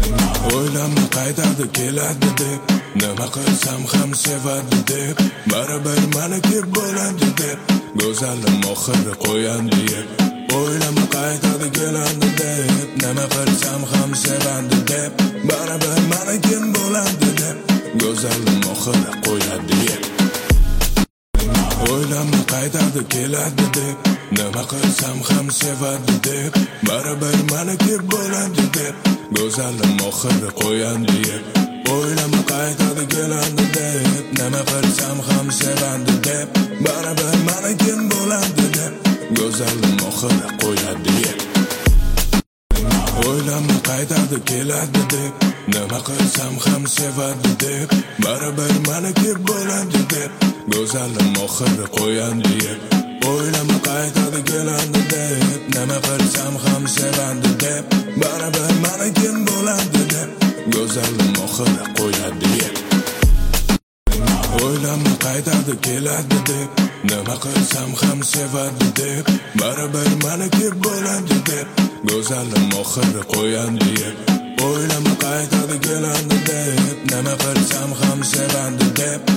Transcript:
o'ylama qaytadi keladi deb, nima qilsam ham sevadi deb, baribir meniki bo'ladi deb, go'zalim oxiri qo'yadi deb. O'ylama qaytadi keladi deb, nima qilsam ham sevadi deb, baribir meniki bo'ladi deb, go'zalim oxiri qo'yadi deb. O'ylama qaytadi keladi deb, nima qilsam ham sevadi deb, baribir meniki bo'ladi deb, go'zalim oxiri qo'yadi deb. O'ylama qaytadi keladi deb, nima qilsam ham sevadi deb, baribir meniki bo'ladi deb, go'zalim oxiri qo'yadi deb. O'ylama qaytadi keladi deb, nima qilsam ham sevadi deb, baribir meniki bo'ladi deb, go'zalim oxiri qo'yadi deb. O'ylama qaytadi keladi deb, nima qilsam ham sevadi deb, baribir meniki bo'ladi deb, go'zalim oxiri qo'yadi deb. O'ylama qaytadi keladi deb, nima qilsam ham sevadi deb, baribir meniki bo'ladi deb, go'zalim oxiri qo'yadi deb. O'ylama qaytadi keladi deb, nima qilsam ham sevadi deb,